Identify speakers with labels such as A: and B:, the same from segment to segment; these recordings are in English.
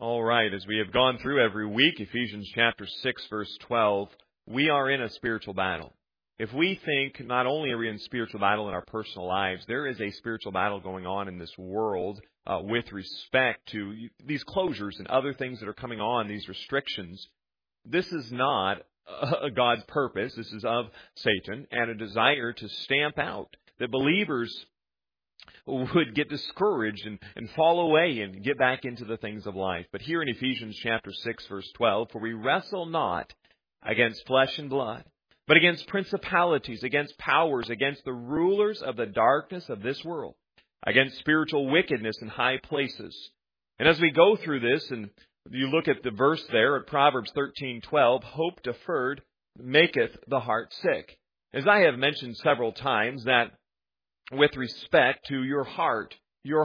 A: All right, as we have gone through every week, Ephesians chapter 6, verse 12, we are in a spiritual battle. If we think not only are we in spiritual battle in our personal lives, there is a spiritual battle going on in this world with respect to these closures and other things that are coming on, these restrictions. This is not God's purpose. This is of Satan and a desire to stamp out that believers would get discouraged and fall away and get back into the things of life. But here in Ephesians chapter 6, verse 12, for we wrestle not against flesh and blood, but against principalities, against powers, against the rulers of the darkness of this world, against spiritual wickedness in high places. And as we go through this, and you look at the verse there at Proverbs 13:12, hope deferred maketh the heart sick. As I have mentioned several times, that with respect to your heart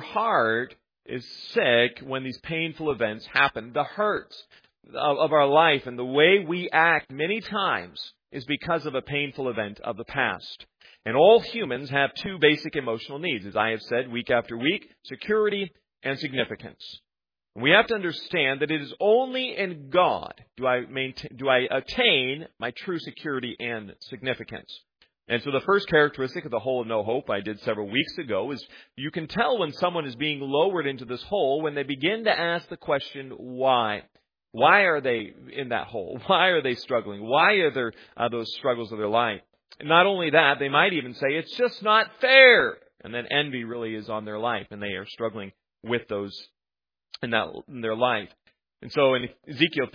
A: is sick when these painful events happen. The hurts of our life and the way we act many times is because of a painful event of the past. And all humans have two basic emotional needs, as I have said week after week: security and significance. We have to understand that it is only in God do I attain my true security and significance. And so the first characteristic of the hole of no hope I did several weeks ago is you can tell when someone is being lowered into this hole when they begin to ask the question, why? Why are they in that hole? Why are they struggling? Why are there those struggles of their life? And not only that, they might even say, it's just not fair. And then envy really is on their life, and they are struggling with those in their life. And so in Ezekiel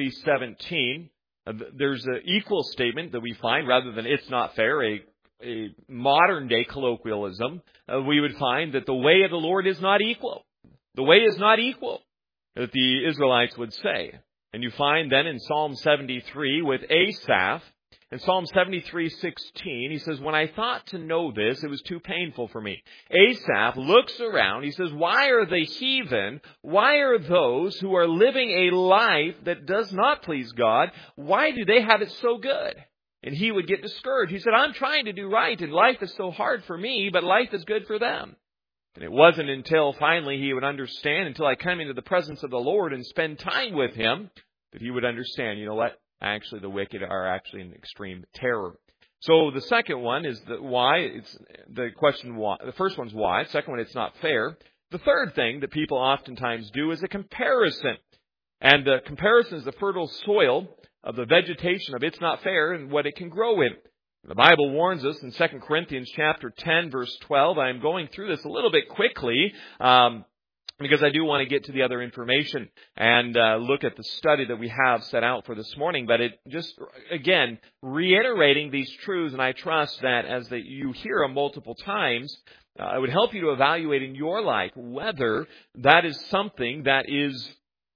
A: 33:17, there's an equal statement that we find, rather than it's not fair, a modern day colloquialism. We would find that the way of the Lord is not equal. The way is not equal, that the Israelites would say. And you find then in Psalm 73 with Asaph, in Psalm 73:16, he says, when I thought to know this, it was too painful for me. Asaph looks around. He says, why are the heathen, why are those who are living a life that does not please God, why do they have it so good? And he would get discouraged. He said, I'm trying to do right, and life is so hard for me, but life is good for them. And it wasn't until finally he would understand, until I come into the presence of the Lord and spend time with Him, that he would understand, you know what? Actually, the wicked are actually in extreme terror. So the second one is the why. It's the question why. The first one's why. The second one, it's not fair. The third thing that people oftentimes do is a comparison. And the comparison is the fertile soil of the vegetation of it's not fair and what it can grow in. The Bible warns us in 2 Corinthians chapter 10, verse 12. I'm going through this a little bit quickly, because I do want to get to the other information and look at the study that we have set out for this morning. But it just, again, reiterating these truths, and I trust that as you hear them multiple times, it would help you to evaluate in your life whether that is something that is,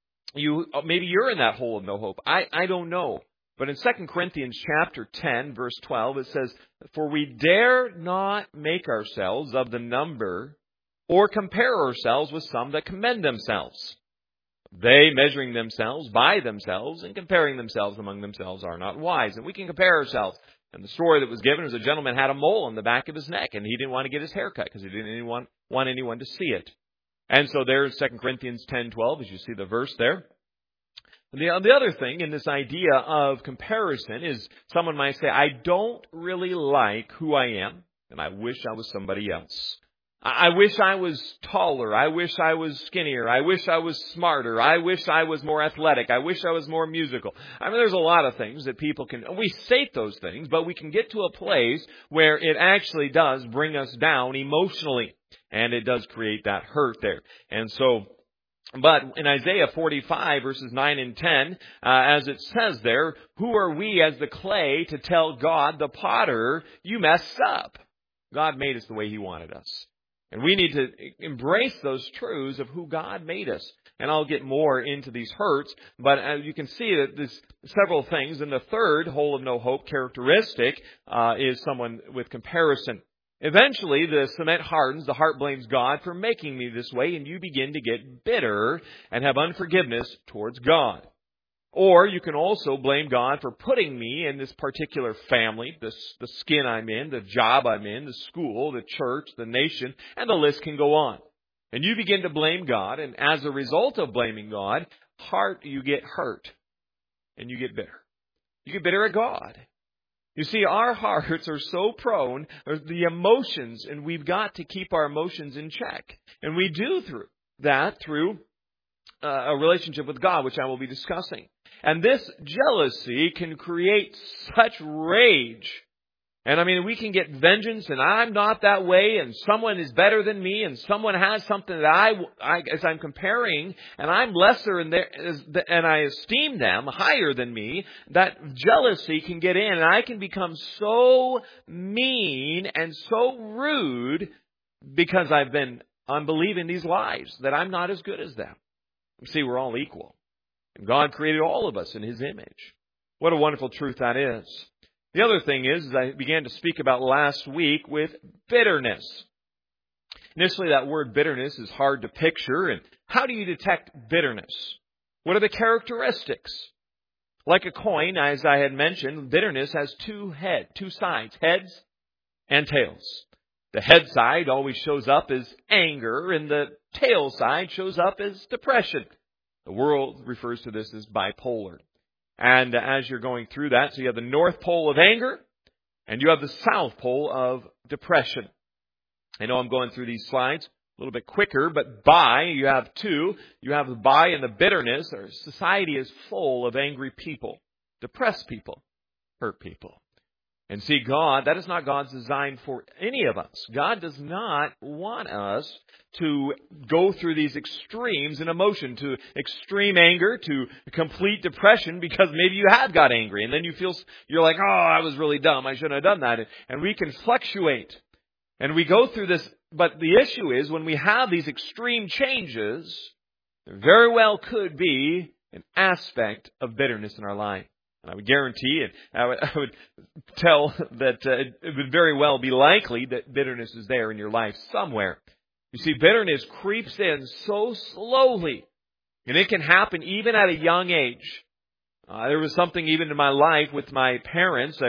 A: maybe you're in that hole of no hope. I don't know. But in 2 Corinthians chapter 10, verse 12, it says, for we dare not make ourselves of the number or compare ourselves with some that commend themselves. They, measuring themselves by themselves and comparing themselves among themselves, are not wise. And we can compare ourselves. And the story that was given was a gentleman had a mole on the back of his neck, and he didn't want to get his hair cut because he didn't want anyone to see it. And so there in 2 Corinthians 10:12, as you see the verse there. And the other thing in this idea of comparison is someone might say, I don't really like who I am, and I wish I was somebody else. I wish I was taller. I wish I was skinnier. I wish I was smarter. I wish I was more athletic. I wish I was more musical. I mean, there's a lot of things that people can, we state those things, but we can get to a place where it actually does bring us down emotionally. And it does create that hurt there. And so, but in Isaiah 45, verses 9 and 10, as it says there, who are we as the clay to tell God, the potter, you messed up? God made us the way He wanted us. And we need to embrace those truths of who God made us. And I'll get more into these hurts, but you can see that there's several things. And the third hole of no hope characteristic is someone with comparison. Eventually, the cement hardens, the heart blames God for making me this way, and you begin to get bitter and have unforgiveness towards God. Or you can also blame God for putting me in this particular family, the skin I'm in, the job I'm in, the school, the church, the nation, and the list can go on. And you begin to blame God, and as a result of blaming God, you get hurt, and you get bitter. You get bitter at God. You see, our hearts are so prone, the emotions, and we've got to keep our emotions in check. And we do through a relationship with God, which I will be discussing. And this jealousy can create such rage. And I mean, we can get vengeance, and I'm not that way, and someone is better than me, and someone has something that as I'm comparing, and I'm lesser and I esteem them higher than me, that jealousy can get in, and I can become so mean and so rude because I'm believing these lies that I'm not as good as them. You see, we're all equal. And God created all of us in His image. What a wonderful truth that is. The other thing is I began to speak about last week with bitterness. Initially, that word bitterness is hard to picture. And how do you detect bitterness? What are the characteristics? Like a coin, as I had mentioned, bitterness has two sides, heads and tails. The head side always shows up as anger, and the tail side shows up as depression. The world refers to this as bipolar. And as you're going through that, so you have the North Pole of anger, and you have the South Pole of depression. I know I'm going through these slides a little bit quicker, but you have two. You have the and the bitterness. Our society is full of angry people, depressed people, hurt people. And see, that is not God's design for any of us. God does not want us to go through these extremes in emotion, to extreme anger, to complete depression, because maybe you have got angry, and then you're like, oh, I was really dumb, I shouldn't have done that. And we can fluctuate. And we go through this, but the issue is when we have these extreme changes, there very well could be an aspect of bitterness in our life. I would guarantee it. I would tell that it would very well be likely that bitterness is there in your life somewhere. You see, bitterness creeps in so slowly, and it can happen even at a young age. There was something even in my life with my parents.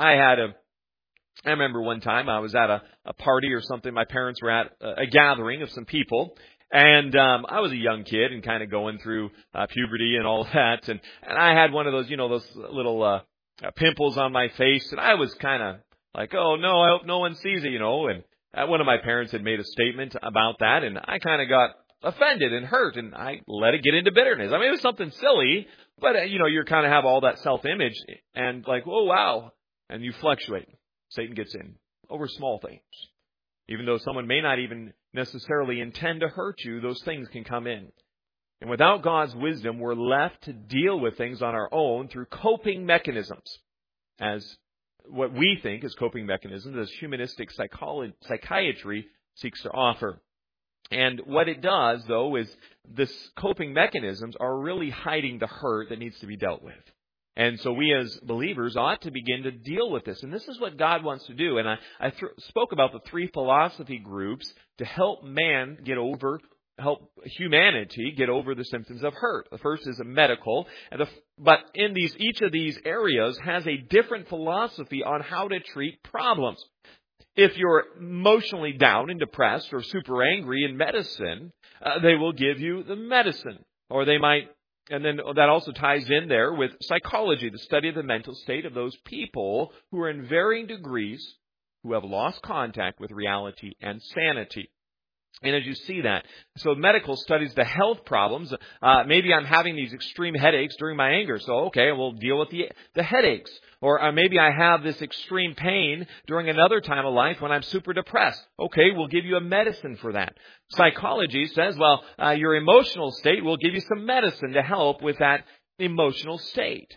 A: I remember one time I was at a party or something. My parents were at a gathering of some people. And I was a young kid and kind of going through puberty and all that. And I had one of those, those little pimples on my face. And I was kind of like, oh, no, I hope no one sees it, And one of my parents had made a statement about that. And I kind of got offended and hurt. And I let it get into bitterness. I mean, it was something silly. But, you kind of have all that self-image. And like, oh, wow. And you fluctuate. Satan gets in over small things. Even though someone may not even necessarily intend to hurt you, those things can come in. And without God's wisdom, we're left to deal with things on our own through coping mechanisms. As what we think is coping mechanisms, as humanistic psychiatry seeks to offer. And what it does, though, is this coping mechanisms are really hiding the hurt that needs to be dealt with. And so we as believers ought to begin to deal with this. And this is what God wants to do. And I spoke about the three philosophy groups to help help humanity get over the symptoms of hurt. The first is a medical. But in each of these areas has a different philosophy on how to treat problems. If you're emotionally down and depressed or super angry in medicine, they will give you the medicine. Or they might. And then that also ties in there with psychology, the study of the mental state of those people who are in varying degrees, who have lost contact with reality and sanity. And as you see that, so medical studies the health problems. Maybe I'm having these extreme headaches during my anger. So, okay, we'll deal with the headaches. Or maybe I have this extreme pain during another time of life when I'm super depressed. Okay, we'll give you a medicine for that. Psychology says, well, your emotional state, will give you some medicine to help with that emotional state.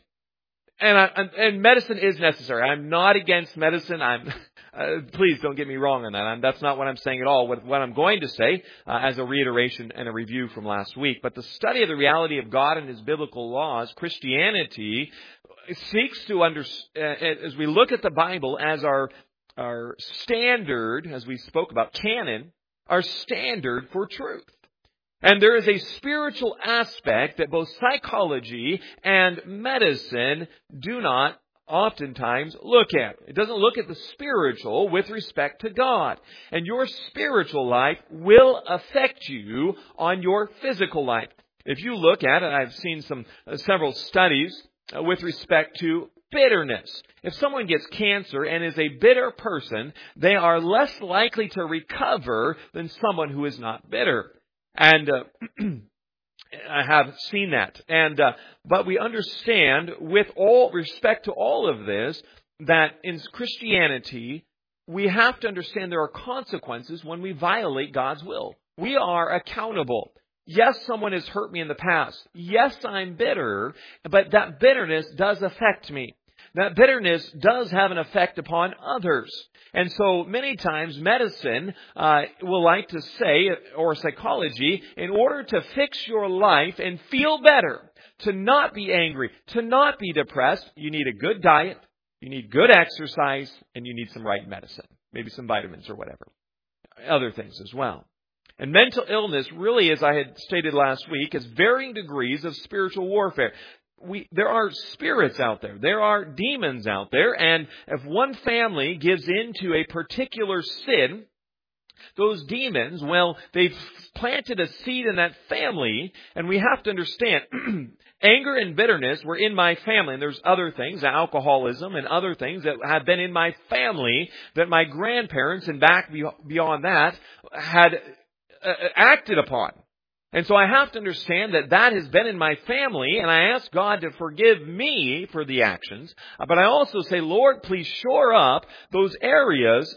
A: And medicine is necessary. I'm not against medicine. Please don't get me wrong on that. That's not what I'm saying at all. What I'm going to say as a reiteration and a review from last week. But the study of the reality of God and His biblical laws, Christianity seeks to as we look at the Bible as our standard, as we spoke about, canon, our standard for truth. And there is a spiritual aspect that both psychology and medicine do not oftentimes look at. It doesn't look at the spiritual with respect to God. And your spiritual life will affect you on your physical life. If you look at it, I've seen several studies with respect to bitterness. If someone gets cancer and is a bitter person, they are less likely to recover than someone who is not bitter. And I have seen that. But we understand, with all respect to all of this, that in Christianity, we have to understand there are consequences when we violate God's will. We are accountable. Yes, someone has hurt me in the past. Yes, I'm bitter, but that bitterness does affect me. That bitterness does have an effect upon others. And so many times medicine will like to say, or psychology, in order to fix your life and feel better, to not be angry, to not be depressed, you need a good diet, you need good exercise, and you need some right medicine. Maybe some vitamins or whatever. Other things as well. And mental illness really, as I had stated last week, is varying degrees of spiritual warfare. There are spirits out there. There are demons out there. And if one family gives into a particular sin, those demons, well, they've planted a seed in that family. And we have to understand, anger and bitterness were in my family. And there's other things, alcoholism and other things that have been in my family that my grandparents and back beyond that had acted upon. And so I have to understand that has been in my family, and I ask God to forgive me for the actions. But I also say, Lord, please shore up those areas,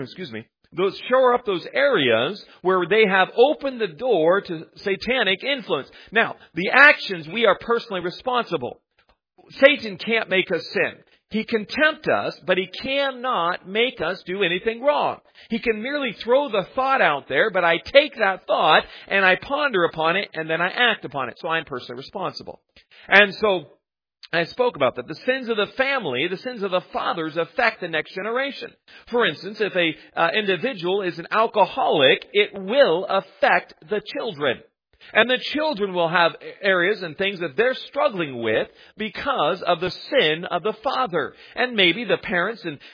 A: shore up those areas where they have opened the door to satanic influence. Now, the actions, we are personally responsible. Satan can't make us sin. He can tempt us, but he cannot make us do anything wrong. He can merely throw the thought out there, but I take that thought and I ponder upon it and then I act upon it. So I'm personally responsible. And so I spoke about that. The sins of the family, the sins of the fathers affect the next generation. For instance, if a individual is an alcoholic, it will affect the children. And the children will have areas and things that they're struggling with because of the sin of the father. And maybe the parents and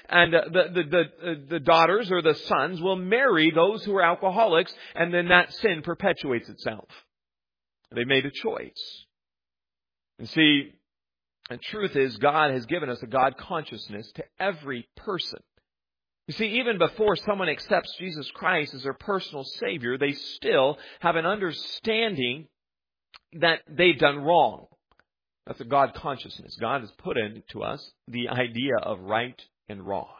A: the daughters or the sons will marry those who are alcoholics, and then that sin perpetuates itself. They made a choice. And see, the truth is God has given us a God consciousness to every person. You see, even before someone accepts Jesus Christ as their personal Savior, they still have an understanding that they've done wrong. That's a God consciousness. God has put into us the idea of right and wrong.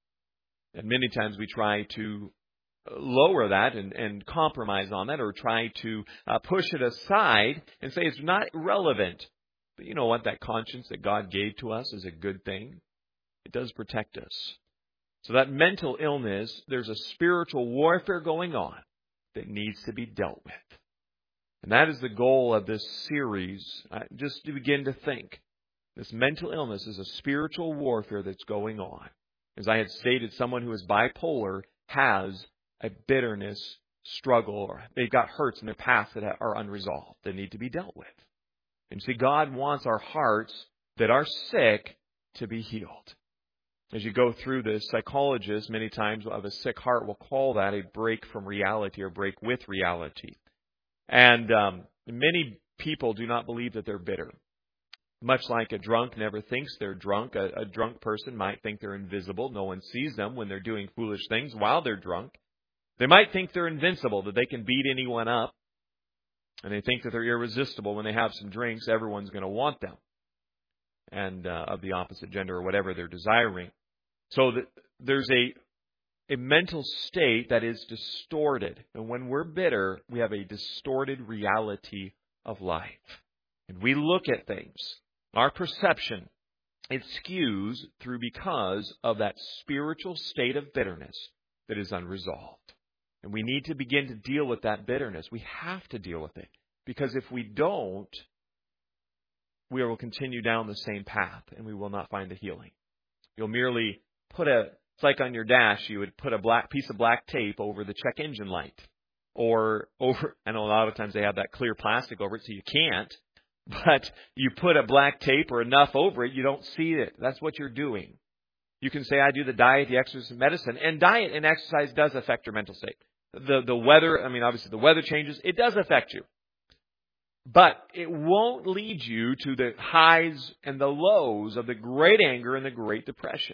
A: And many times we try to lower that and compromise on that, or try to push it aside and say it's not relevant. But you know what? That conscience that God gave to us is a good thing. It does protect us. So that mental illness, there's a spiritual warfare going on that needs to be dealt with. And that is the goal of this series, just to begin to think. This mental illness is a spiritual warfare that's going on. As I had stated, someone who is bipolar has a bitterness struggle, or they've got hurts in their past that are unresolved, that need to be dealt with. And see, God wants our hearts that are sick to be healed. As you go through this, psychologists many times of a sick heart will call that a break from reality or break with reality. And many people do not believe that they're bitter. Much like a drunk never thinks they're drunk, a drunk person might think they're invisible. No one sees them when they're doing foolish things while they're drunk. They might think they're invincible, that they can beat anyone up. And they think that they're irresistible. When they have some drinks, everyone's going to want them. And of the opposite gender or whatever they're desiring. So there's a mental state that is distorted. And when we're bitter, we have a distorted reality of life. And we look at things. Our perception, it skews through because of that spiritual state of bitterness that is unresolved. And we need to begin to deal with that bitterness. We have to deal with it. Because if we don't, we will continue down the same path and we will not find the healing. You'll merely it's like on your dash, you would put a piece of black tape over the check engine light. Or I know a lot of times they have that clear plastic over it, so you can't. but you put a black tape or enough over it, you don't see it. That's what you're doing. You can say, I do the diet, the exercise, and medicine. And diet and exercise does affect your mental state. The weather, obviously the weather changes. It does affect you. But it won't lead you to the highs and the lows of the great anger and the Great Depression.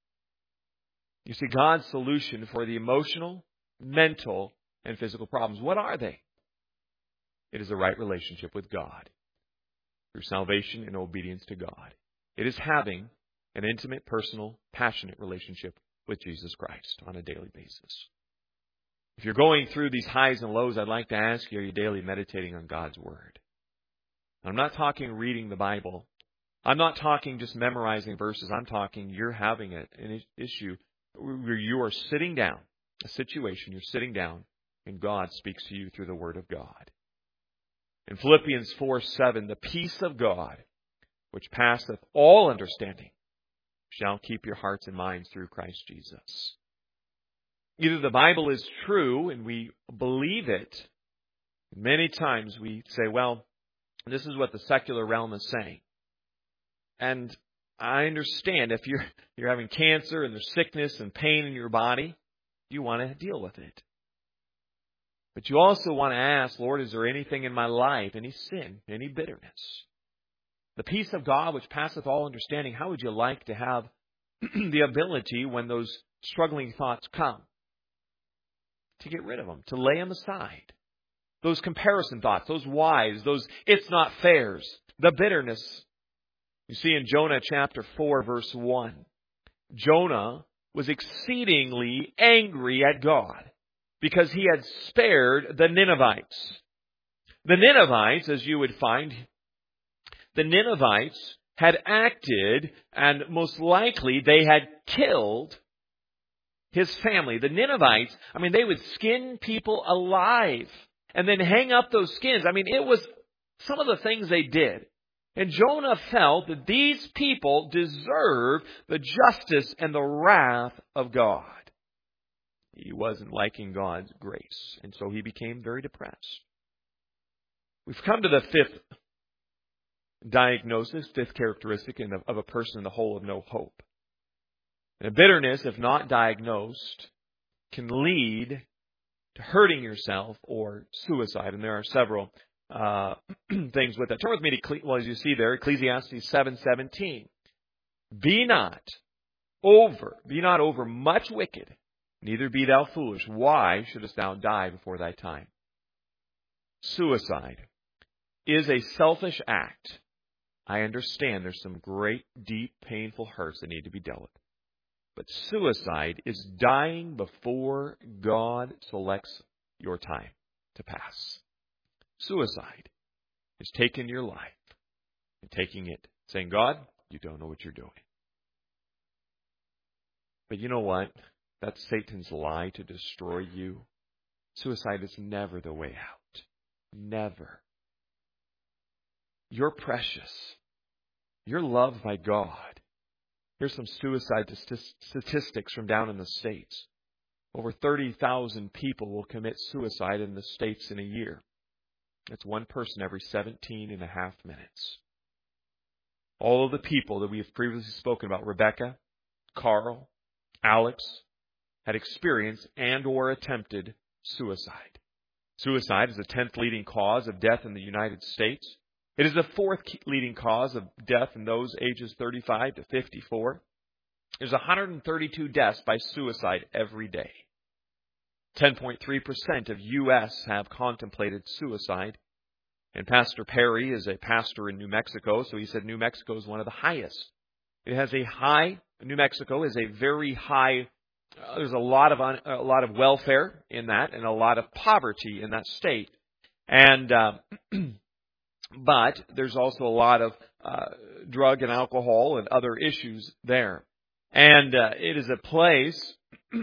A: You see, God's solution for the emotional, mental, and physical problems, what are they? It is a right relationship with God through salvation and obedience to God. It is having an intimate, personal, passionate relationship with Jesus Christ on a daily basis. If you're going through these highs and lows, I'd like to ask you, are you daily meditating on God's Word? I'm not talking reading the Bible. I'm not talking just memorizing verses. I'm talking you're having an issue where you are sitting down, a situation, you're sitting down, and God speaks to you through the Word of God. In Philippians 4:7, the peace of God, which passeth all understanding, shall keep your hearts and minds through Christ Jesus. Either the Bible is true and we believe it. Many times we say, well, this is what the secular realm is saying. And I understand if you're having cancer and there's sickness and pain in your body, you want to deal with it. But you also want to ask, Lord, is there anything in my life, any sin, any bitterness? The peace of God which passeth all understanding, how would you like to have the ability when those struggling thoughts come to get rid of them, to lay them aside? Those comparison thoughts, those whys, those it's not fairs, the bitterness. You see in Jonah chapter 4, verse 1, Jonah was exceedingly angry at God because he had spared the Ninevites. The Ninevites, as you would find, the Ninevites had acted, and most likely they had killed his family. The Ninevites, they would skin people alive and then hang up those skins. It was some of the things they did. And Jonah felt that these people deserved the justice and the wrath of God. He wasn't liking God's grace, and so he became very depressed. We've come to the fifth diagnosis, fifth characteristic of a person in the hole of no hope. And bitterness, if not diagnosed, can lead to hurting yourself or suicide. And there are several things with that. Turn with me to, as you see there, Ecclesiastes 7:17. Be not over much wicked, neither be thou foolish. Why shouldest thou die before thy time? Suicide is a selfish act. I understand there's some great, deep, painful hurts that need to be dealt with. But suicide is dying before God selects your time to pass. Suicide is taking your life and taking it, saying, God, you don't know what you're doing. But you know what? That's Satan's lie to destroy you. Suicide is never the way out. Never. You're precious. You're loved by God. Here's some suicide statistics from down in the States. Over 30,000 people will commit suicide in the States in a year. That's one person every 17 and a half minutes. All of the people that we have previously spoken about, Rebecca, Carl, Alex, had experienced and or attempted suicide. Suicide is the 10th leading cause of death in the United States. It is the 4th leading cause of death in those ages 35 to 54. There's 132 deaths by suicide every day. 10.3% of U.S. have contemplated suicide. And Pastor Perry is a pastor in New Mexico, so he said New Mexico is one of the highest. New Mexico is a very high, there's a lot of welfare in that and a lot of poverty in that state. And but there's also a lot of drug and alcohol and other issues there. And it is a place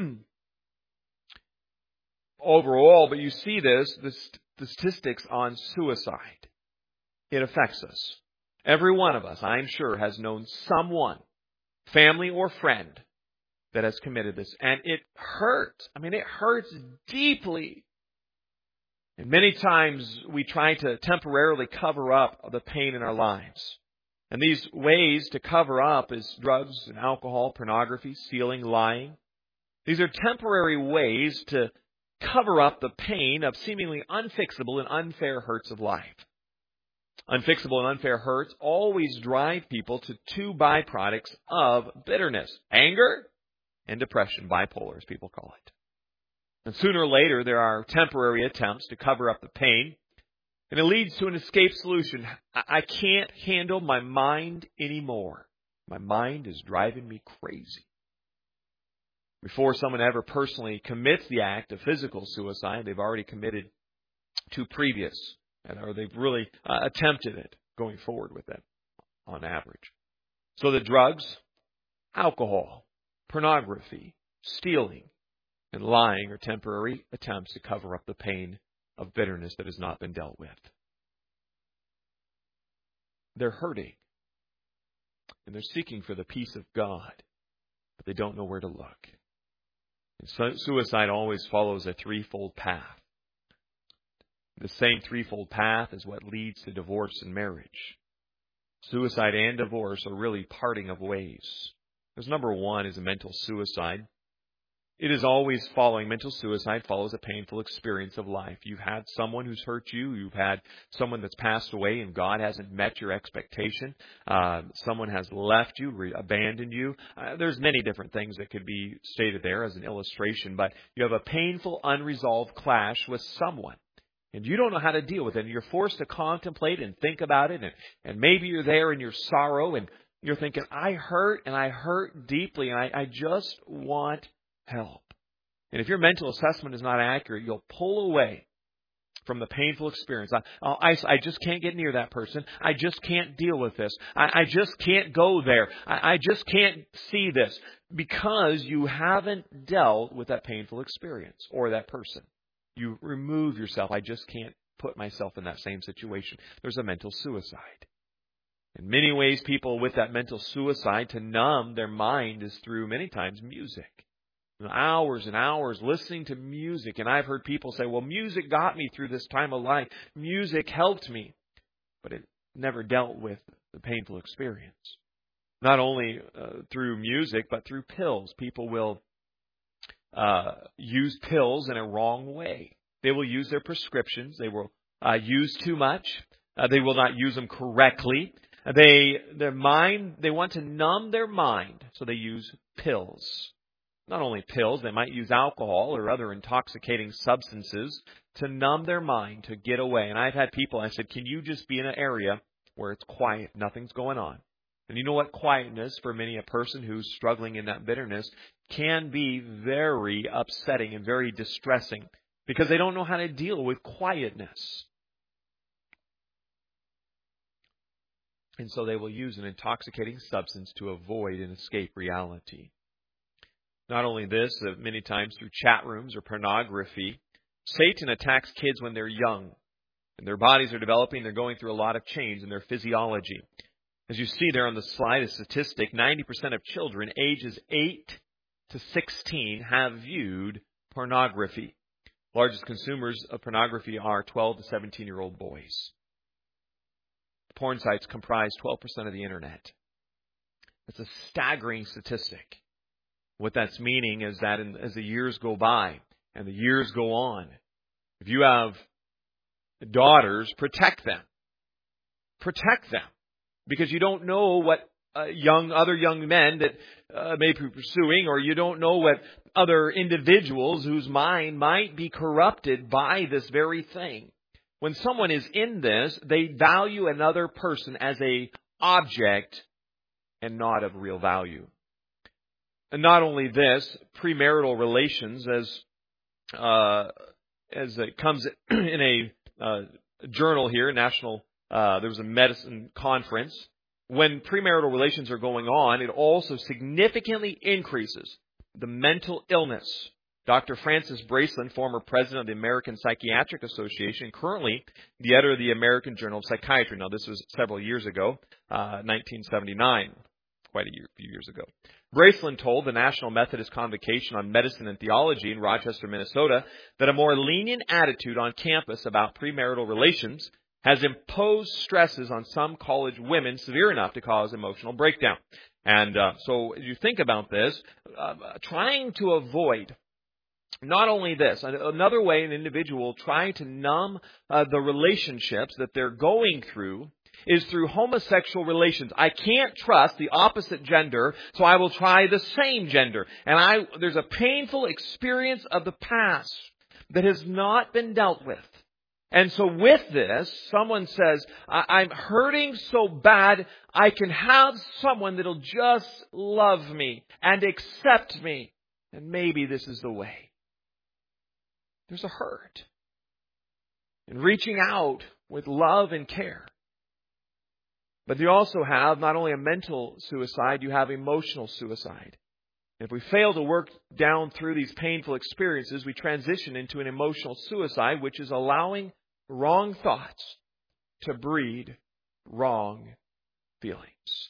A: overall, but you see the statistics on suicide. It affects us. Every one of us, I'm sure, has known someone, family or friend, that has committed this. And it hurts. It hurts deeply. And many times we try to temporarily cover up the pain in our lives. And these ways to cover up is drugs and alcohol, pornography, stealing, lying. These are temporary ways to cover up the pain of seemingly unfixable and unfair hurts of life. Unfixable and unfair hurts always drive people to two byproducts of bitterness: anger and depression, bipolar as people call it. And sooner or later there are temporary attempts to cover up the pain, and it leads to an escape solution. I can't handle my mind anymore. My mind is driving me crazy. Before someone ever personally commits the act of physical suicide, they've already committed two previous, or they've really attempted it going forward with it on average. So the drugs, alcohol, pornography, stealing, and lying are temporary attempts to cover up the pain of bitterness that has not been dealt with. They're hurting, and they're seeking for the peace of God, but they don't know where to look. And suicide always follows a threefold path. The same threefold path is what leads to divorce and marriage. Suicide and divorce are really parting of ways. Because number one is a mental suicide. It is always following, mental suicide follows a painful experience of life. You've had someone who's hurt you. You've had someone that's passed away and God hasn't met your expectation. Someone has left you, abandoned you. There's many different things that could be stated there as an illustration, but you have a painful, unresolved clash with someone. And you don't know how to deal with it. And you're forced to contemplate and think about it. And maybe you're there in your sorrow and you're thinking, I hurt and I hurt deeply and I just want help. And if your mental assessment is not accurate, you'll pull away from the painful experience. I just can't get near that person. I just can't deal with this. I just can't go there. I just can't see this because you haven't dealt with that painful experience or that person. You remove yourself. I just can't put myself in that same situation. There's a mental suicide. In many ways, people with that mental suicide, to numb their mind is through many times music. Hours and hours listening to music. And I've heard people say, well, music got me through this time of life. Music helped me. But it never dealt with the painful experience. Not only through music, but through pills. People will use pills in a wrong way. They will use their prescriptions. They will use too much. They will not use them correctly. They want to numb their mind, so they use pills. Not only pills, they might use alcohol or other intoxicating substances to numb their mind, to get away. And I've had people, I said, can you just be in an area where it's quiet, nothing's going on? And you know what? Quietness, for many a person who's struggling in that bitterness, can be very upsetting and very distressing because they don't know how to deal with quietness. And so they will use an intoxicating substance to avoid and escape reality. Not only this, many times through chat rooms or pornography, Satan attacks kids when they're young. And their bodies are developing, they're going through a lot of change in their physiology. As you see there on the slide, a statistic, 90% of children ages 8 to 16 have viewed pornography. Largest consumers of pornography are 12 to 17-year-old boys. Porn sites comprise 12% of the internet. It's a staggering statistic. What that's meaning is that as the years go by and the years go on, if you have daughters, protect them. Protect them. Because you don't know what other young men that may be pursuing, or you don't know what other individuals whose mind might be corrupted by this very thing. When someone is in this, they value another person as an object and not of real value. And not only this, premarital relations, as it comes in a journal here, there was a medicine conference. When premarital relations are going on, it also significantly increases the mental illness. Dr. Francis Braceland, former president of the American Psychiatric Association, currently the editor of the American Journal of Psychiatry. Now, this was several years ago, 1979. quite a few years ago. Braceland told the National Methodist Convocation on Medicine and Theology in Rochester, Minnesota, that a more lenient attitude on campus about premarital relations has imposed stresses on some college women severe enough to cause emotional breakdown. And so as you think about this, trying to avoid not only this, another way an individual trying to numb the relationships that they're going through is through homosexual relations. I can't trust the opposite gender, so I will try the same gender. And there's a painful experience of the past that has not been dealt with. And so with this, someone says, I'm hurting so bad, I can have someone that'll just love me and accept me. And maybe this is the way. There's a hurt in reaching out with love and care. But you also have not only a mental suicide, you have emotional suicide. If we fail to work down through these painful experiences, we transition into an emotional suicide, which is allowing wrong thoughts to breed wrong feelings.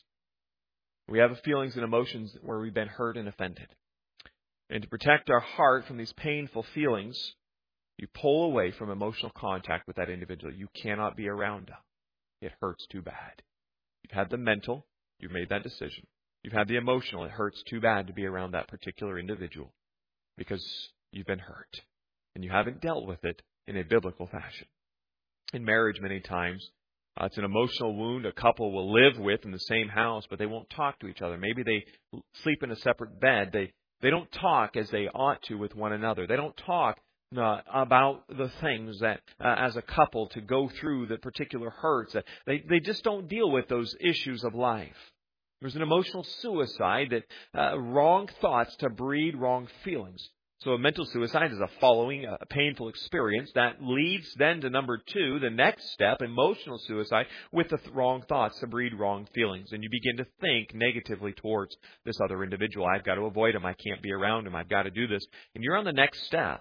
A: We have feelings and emotions where we've been hurt and offended. And to protect our heart from these painful feelings, you pull away from emotional contact with that individual. You cannot be around them. It hurts too bad. You've had the mental. You've made that decision. You've had the emotional. It hurts too bad to be around that particular individual because you've been hurt. And you haven't dealt with it in a biblical fashion. In marriage, many times, it's an emotional wound a couple will live with in the same house, but they won't talk to each other. Maybe they sleep in a separate bed. They don't talk as they ought to with one another. They don't talk about the things that, as a couple, to go through the particular hurts. They just don't deal with those issues of life. There's an emotional suicide that wrong thoughts to breed wrong feelings. So a mental suicide is a painful experience that leads then to number 2, the next step, emotional suicide, with the wrong thoughts to breed wrong feelings. And you begin to think negatively towards this other individual. I've got to avoid him. I can't be around him. I've got to do this. And you're on the next step.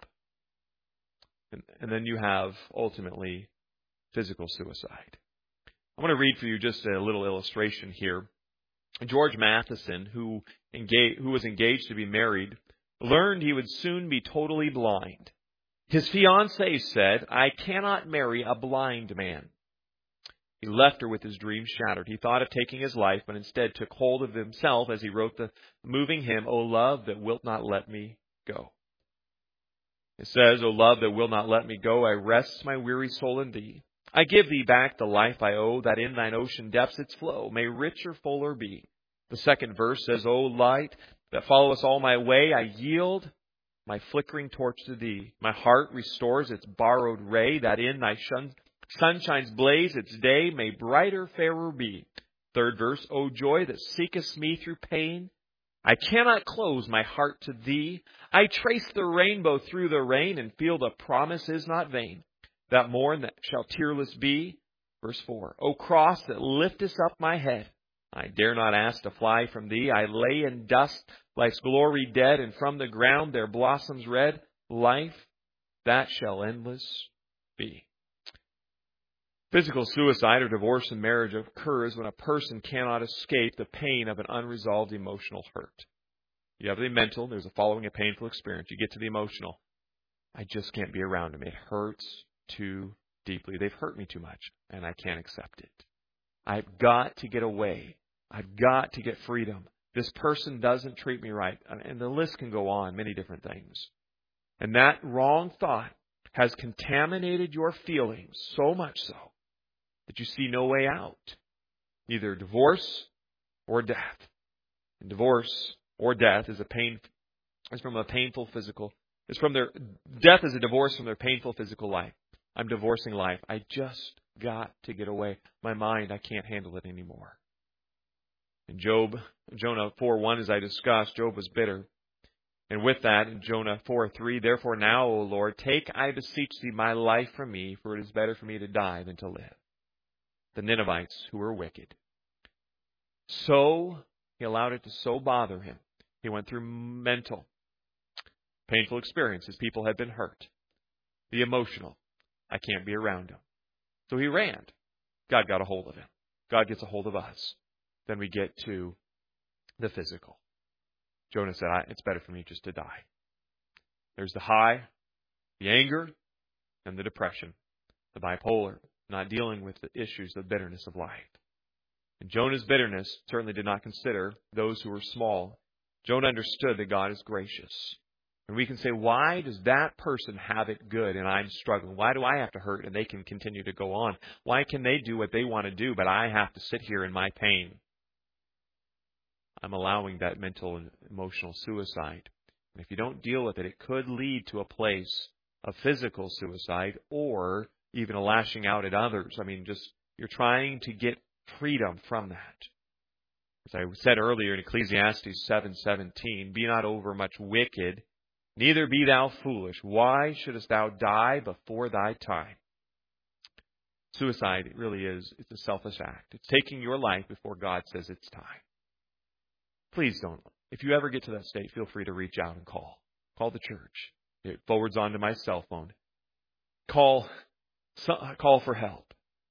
A: And then you have, ultimately, physical suicide. I want to read for you just a little illustration here. George Matheson, who was engaged to be married, learned he would soon be totally blind. His fiancée said, "I cannot marry a blind man." He left her with his dreams shattered. He thought of taking his life, but instead took hold of himself as he wrote the moving hymn, "O love that wilt not let me go." It says, "O love that will not let me go, I rest my weary soul in thee. I give thee back the life I owe, that in thine ocean depths its flow may richer, fuller be." The second verse says, "O light that followest all my way, I yield my flickering torch to thee. My heart restores its borrowed ray, that in thy sunshine's blaze its day may brighter, fairer be." Third verse, "O joy that seekest me through pain, I cannot close my heart to thee. I trace the rainbow through the rain and feel the promise is not vain. That morn that shall tearless be." Verse 4, "O cross that liftest up my head, I dare not ask to fly from thee. I lay in dust, life's glory dead, and from the ground there blossoms red life that shall endless be." Physical suicide or divorce in marriage occurs when a person cannot escape the pain of an unresolved emotional hurt. You have the mental, there's a painful experience. You get to the emotional. I just can't be around them. It hurts too deeply. They've hurt me too much, and I can't accept it. I've got to get away. I've got to get freedom. This person doesn't treat me right. And the list can go on, many different things. And that wrong thought has contaminated your feelings so much so that you see no way out. Either divorce or death. And divorce or death is from a painful physical. Death is a divorce from their painful physical life. I'm divorcing life. I just got to get away. My mind, I can't handle it anymore. In Jonah 4:1, as I discussed, Job was bitter. And with that, in Jonah 4:3, "Therefore now, O Lord, take, I beseech thee, my life from me, for it is better for me to die than to live." The Ninevites, who were wicked. So, he allowed it to so bother him. He went through mental, painful experiences. People had been hurt. The emotional, I can't be around him. So he ran. God got a hold of him. God gets a hold of us. Then we get to the physical. Jonah said, it's better for me just to die. There's the high, the anger, and the depression, the bipolar, not dealing with the issues of bitterness of life. And Jonah's bitterness certainly did not consider those who were small. Jonah understood that God is gracious. And we can say, why does that person have it good and I'm struggling? Why do I have to hurt and they can continue to go on? Why can they do what they want to do, but I have to sit here in my pain? I'm allowing that mental and emotional suicide. And if you don't deal with it, it could lead to a place of physical suicide or even a lashing out at others. I mean, just you're trying to get freedom from that. As I said earlier in Ecclesiastes 7:17, be not overmuch wicked, neither be thou foolish. Why shouldest thou die before thy time? Suicide really is, it's a selfish act. It's taking your life before God says it's time. Please don't. If you ever get to that state, feel free to reach out and call. Call the church. It forwards on to my cell phone. Call for help.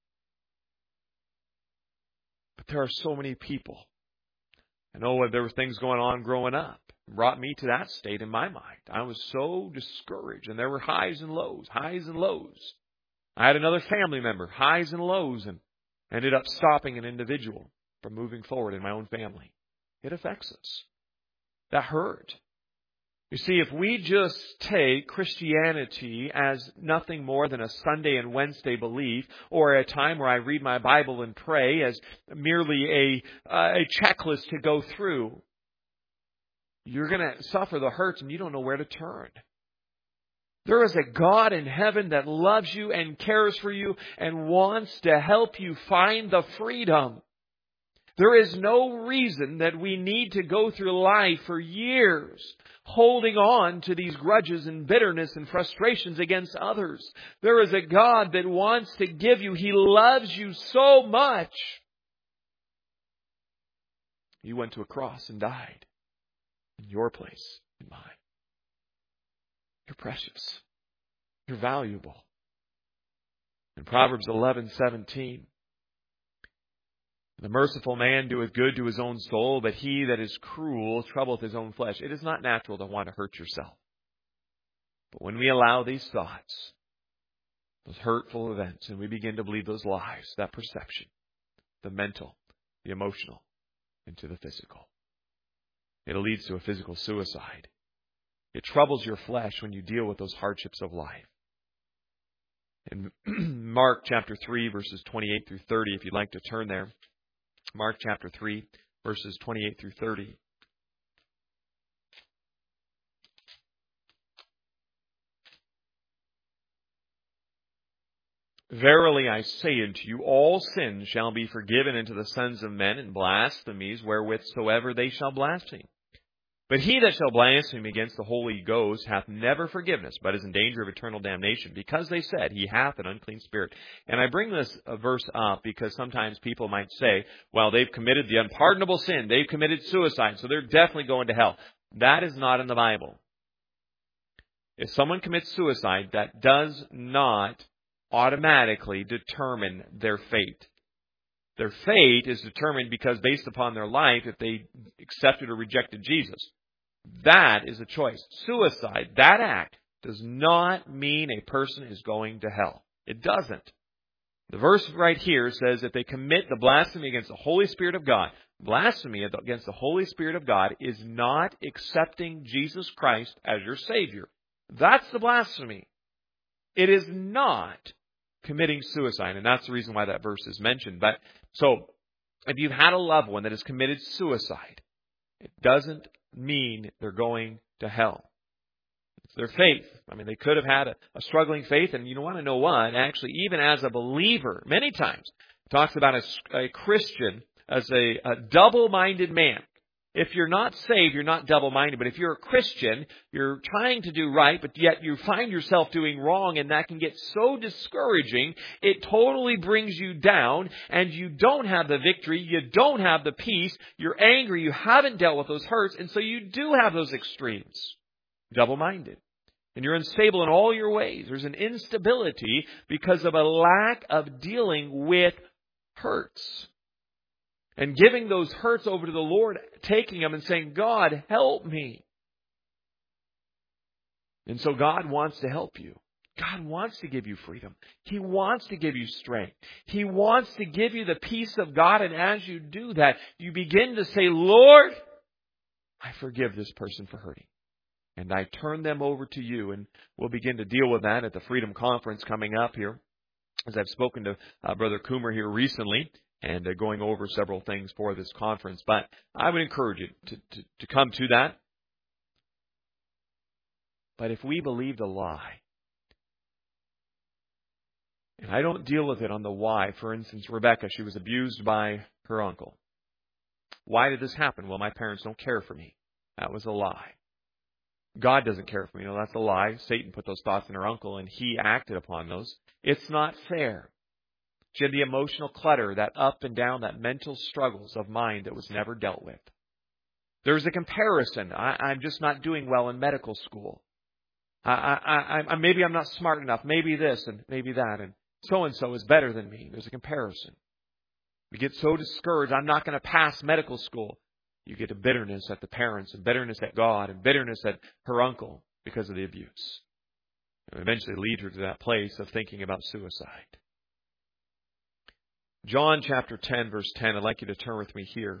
A: But there are so many people. I know there were things going on growing up. It brought me to that state in my mind. I was so discouraged, and there were highs and lows, highs and lows. I had another family member, highs and lows, and ended up stopping an individual from moving forward in my own family. It affects us. That hurt. You see, if we just take Christianity as nothing more than a Sunday and Wednesday belief, or a time where I read my Bible and pray as merely a checklist to go through, you're going to suffer the hurts and you don't know where to turn. There is a God in heaven that loves you and cares for you and wants to help you find the freedom. There is no reason that we need to go through life for years holding on to these grudges and bitterness and frustrations against others. There is a God that wants to give you. He loves you so much. He went to a cross and died in your place, in mine. You're precious. You're valuable. In Proverbs 11:17, the merciful man doeth good to his own soul, but he that is cruel troubleth his own flesh. It is not natural to want to hurt yourself. But when we allow these thoughts, those hurtful events, and we begin to believe those lies, that perception, the mental, the emotional, into the physical, it leads to a physical suicide. It troubles your flesh when you deal with those hardships of life. In Mark chapter 3, verses 28 through 30, if you'd like to turn there. Mark chapter 3, verses 28 through 30. Verily I say unto you, all sins shall be forgiven unto the sons of men, and blasphemies wherewithsoever they shall blaspheme. But he that shall blaspheme against the Holy Ghost hath never forgiveness, but is in danger of eternal damnation, because they said, he hath an unclean spirit. And I bring this verse up because sometimes people might say, well, they've committed the unpardonable sin. They've committed suicide, so they're definitely going to hell. That is not in the Bible. If someone commits suicide, that does not automatically determine their fate. Their fate is determined because based upon their life, if they accepted or rejected Jesus. That is a choice. Suicide, that act, does not mean a person is going to hell. It doesn't. The verse right here says that they commit the blasphemy against the Holy Spirit of God. Blasphemy against the Holy Spirit of God is not accepting Jesus Christ as your Savior. That's the blasphemy. It is not committing suicide, and that's the reason why that verse is mentioned. But so, if you've had a loved one that has committed suicide, it doesn't mean they're going to hell. It's their faith. I mean, they could have had a struggling faith, and you want to know what? Actually, even as a believer, many times, it talks about a Christian as a double-minded man. If you're not saved, you're not double-minded. But if you're a Christian, you're trying to do right, but yet you find yourself doing wrong, and that can get so discouraging, it totally brings you down, and you don't have the victory, you don't have the peace, you're angry, you haven't dealt with those hurts, and so you do have those extremes. Double-minded. And you're unstable in all your ways. There's an instability because of a lack of dealing with hurts. and giving those hurts over to the Lord, taking them and saying, God, help me. And so God wants to help you. God wants to give you freedom. He wants to give you strength. He wants to give you the peace of God. And as you do that, you begin to say, Lord, I forgive this person for hurting. And I turn them over to you. And we'll begin to deal with that at the Freedom Conference coming up here. As I've spoken to Brother Coomer here recently, and going over several things for this conference. But I would encourage you to come to that. But if we believe the lie, and I don't deal with it on the why. For instance, Rebecca, she was abused by her uncle. Why did this happen? Well, my parents don't care for me. That was a lie. God doesn't care for me. No, that's a lie. Satan put those thoughts in her uncle, and he acted upon those. It's not fair. She had the emotional clutter, that up and down, that mental struggles of mind that was never dealt with. There's a comparison. I'm just not doing well in medical school. Maybe I'm not smart enough. Maybe this and maybe that. And so is better than me. There's a comparison. We get so discouraged. I'm not going to pass medical school. You get a bitterness at the parents and bitterness at God and bitterness at her uncle because of the abuse. And eventually lead her to that place of thinking about suicide. John chapter 10, verse 10. I'd like you to turn with me here.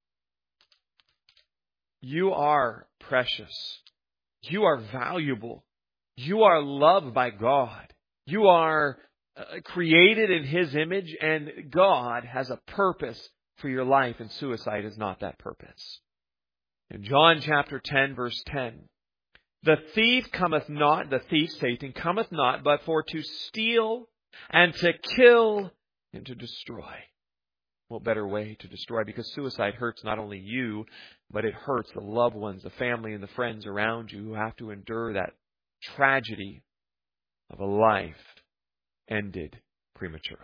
A: You are precious. You are valuable. You are loved by God. You are created in His image, and God has a purpose for your life, and suicide is not that purpose. In John chapter 10, verse 10, the thief cometh not, the thief, Satan, cometh not, but for to steal and to kill and to destroy. What better way to destroy? Because suicide hurts not only you, but it hurts the loved ones, the family, and the friends around you who have to endure that tragedy of a life ended prematurely.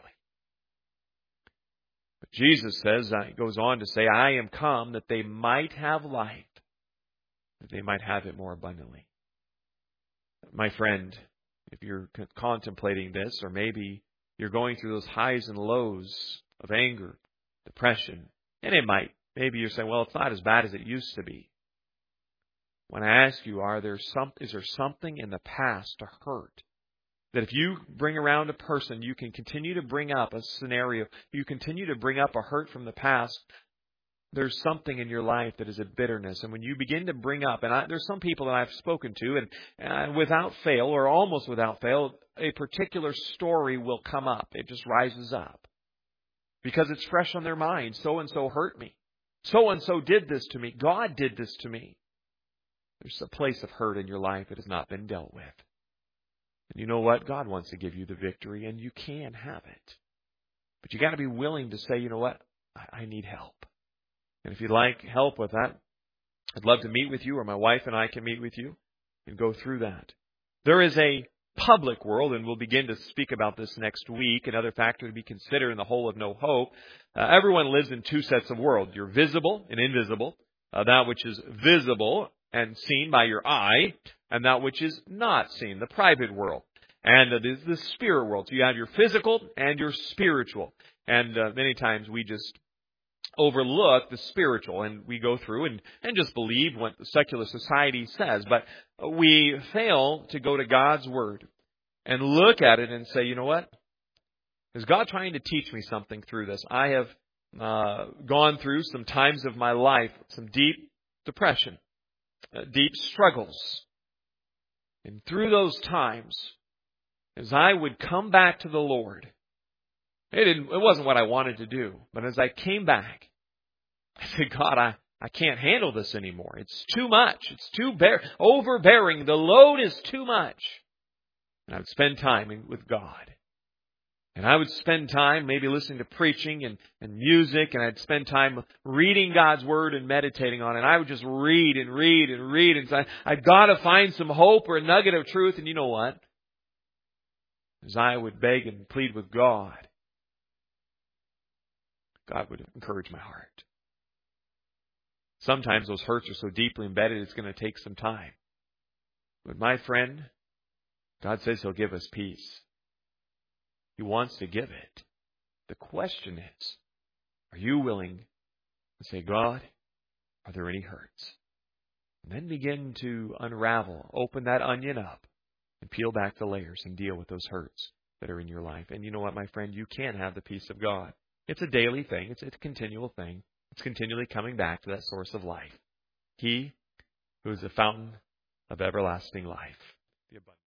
A: But Jesus says, goes on to say, I am come that they might have life, that they might have it more abundantly. My friend, if you're contemplating this, or maybe you're going through those highs and lows of anger, depression, and maybe you're saying, well, it's not as bad as it used to be. When I ask you, is there something in the past to hurt? That if you bring around a person, you can continue to bring up a scenario, you continue to bring up a hurt from the past, there's something in your life that is a bitterness. And when you begin to bring up, and there's some people that I've spoken to, and without fail, or almost without fail, a particular story will come up. It just rises up. Because it's fresh on their mind. So-and-so hurt me. So-and-so did this to me. God did this to me. There's a place of hurt in your life that has not been dealt with. And you know what? God wants to give you the victory, and you can have it. But you got to be willing to say, you know what? I need help. And if you'd like help with that, I'd love to meet with you, or my wife and I can meet with you and go through that. There is a public world, and we'll begin to speak about this next week, another factor to be considered in the whole of no hope. Everyone lives in two sets of world. You're visible and invisible. That which is visible and seen by your eye, and that which is not seen, the private world. And it is the spirit world. So you have your physical and your spiritual. And many times we just overlook the spiritual, and we go through and just believe what the secular society says. But we fail to go to God's Word and look at it and say, you know what? Is God trying to teach me something through this? I have gone through some times of my life, some deep depression, deep struggles. And through those times, as I would come back to the Lord, it wasn't what I wanted to do. But as I came back, I said, God, I can't handle this anymore. It's too much. It's too overbearing. The load is too much. And I would spend time with God. And I would spend time maybe listening to preaching and music, and I'd spend time reading God's Word and meditating on it. And I would just read and read and read. And say, I've got to find some hope or a nugget of truth. And you know what? As I would beg and plead with God, God would encourage my heart. Sometimes those hurts are so deeply embedded, it's going to take some time. But my friend, God says He'll give us peace. He wants to give it. The question is, are you willing and say, God, are there any hurts? And then begin to unravel, open that onion up, and peel back the layers and deal with those hurts that are in your life. And you know what, my friend? You can have the peace of God. It's a daily thing. It's a continual thing. It's continually coming back to that source of life. He who is the fountain of everlasting life.